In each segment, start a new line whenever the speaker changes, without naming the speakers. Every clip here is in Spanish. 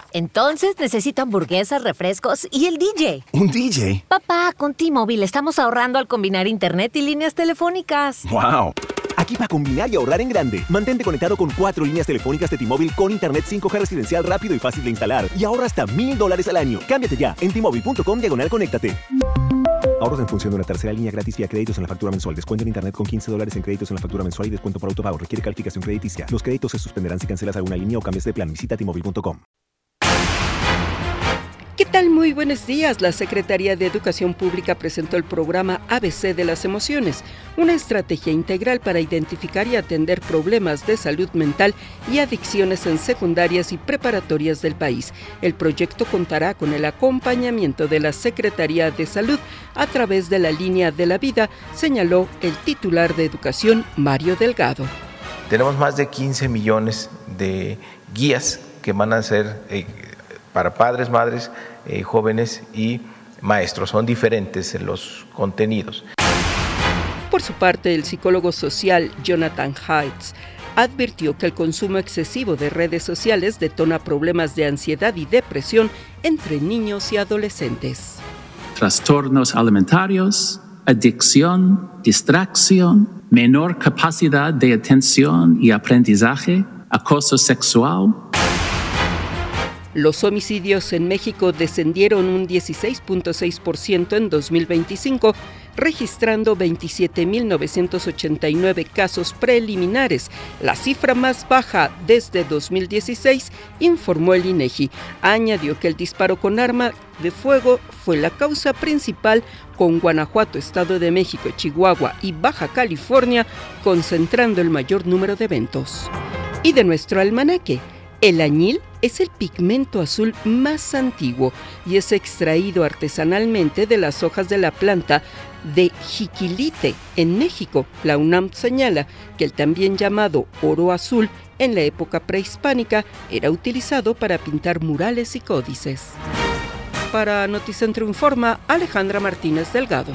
Entonces necesito hamburguesas, refrescos y el DJ.
¿Un DJ?
Papá, con T-Mobile estamos ahorrando al combinar internet y líneas telefónicas.
¡Wow! Aquí para combinar y ahorrar en grande. Mantente conectado con 4 líneas telefónicas de T-Mobile con internet 5G residencial rápido y fácil de instalar. Y ahorra hasta $1,000 al año. Cámbiate ya en T-Mobile.com/conéctate. Ahorros en función de una tercera línea gratis vía créditos en la factura mensual. Descuento en internet con $15 en créditos en la factura mensual y descuento por autopago. Requiere calificación crediticia. Los créditos se suspenderán si cancelas alguna línea o cambias de plan. Visita T-Mobile.com.
¿Qué tal? Muy buenos días. La Secretaría de Educación Pública presentó el programa ABC de las Emociones, una estrategia integral para identificar y atender problemas de salud mental y adicciones en secundarias y preparatorias del país. El proyecto contará con el acompañamiento de la Secretaría de Salud a través de la Línea de la Vida, señaló el titular de Educación, Mario Delgado.
Tenemos más de 15 millones de guías que van a ser para padres, madres, jóvenes y maestros. Son diferentes los contenidos.
Por su parte, el psicólogo social Jonathan Haidt advirtió que el consumo excesivo de redes sociales detona problemas de ansiedad y depresión entre niños y adolescentes.
Trastornos alimentarios, adicción, distracción, menor capacidad de atención y aprendizaje, acoso sexual.
Los homicidios en México descendieron un 16.6% en 2025, registrando 27.989 casos preliminares, la cifra más baja desde 2016, informó el INEGI. Añadió que el disparo con arma de fuego fue la causa principal, con Guanajuato, Estado de México, Chihuahua y Baja California concentrando el mayor número de eventos. Y de nuestro almanaque, el añil es el pigmento azul más antiguo y es extraído artesanalmente de las hojas de la planta de jiquilite en México. La UNAM señala que el también llamado oro azul en la época prehispánica era utilizado para pintar murales y códices. Para Noticentro Informa, Alejandra Martínez Delgado.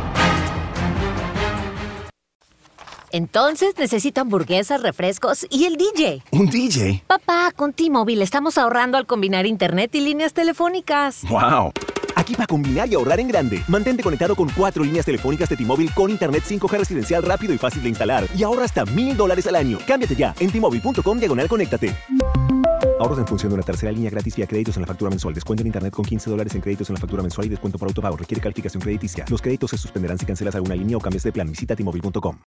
Entonces necesito hamburguesas, refrescos y el DJ.
¿Un DJ?
Papá, con T-Mobile estamos ahorrando al combinar internet y líneas telefónicas.
¡Wow! Aquí para combinar y ahorrar en grande. Mantente conectado con 4 líneas telefónicas de T-Mobile con internet 5G residencial rápido y fácil de instalar. Y ahorra hasta $1,000 al año. Cámbiate ya en T-Mobile.com/conéctate. Ahorros en función de una tercera línea gratis vía créditos en la factura mensual. Descuento en internet con $15 en créditos en la factura mensual y descuento por autopago. Requiere calificación crediticia. Los créditos se suspenderán si cancelas alguna línea o cambias de plan. Visita T-Mobile.com.